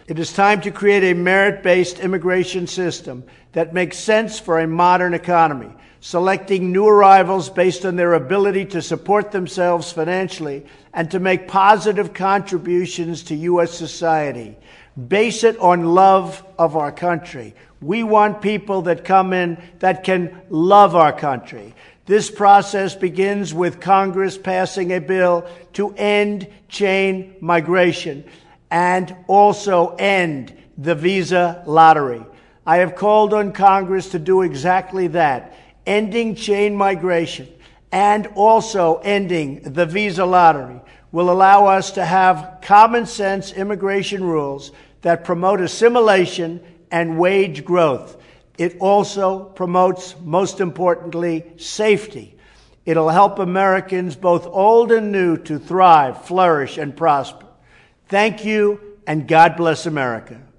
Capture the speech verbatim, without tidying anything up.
It is time to create a merit-based immigration system that makes sense for a modern economy, selecting new arrivals based on their ability to support themselves financially and to make positive contributions to U S society. Base it on love of our country. We want people that come in that can love our country. This process begins with Congress passing a bill to end chain migration and also end the visa lottery. I have called on Congress to do exactly that, ending chain migration and also ending the visa lottery will allow us to have common sense immigration rules that promote assimilation and wage growth. It also promotes, most importantly, safety. It'll help Americans, both old and new, to thrive, flourish, and prosper. Thank you, and God bless America.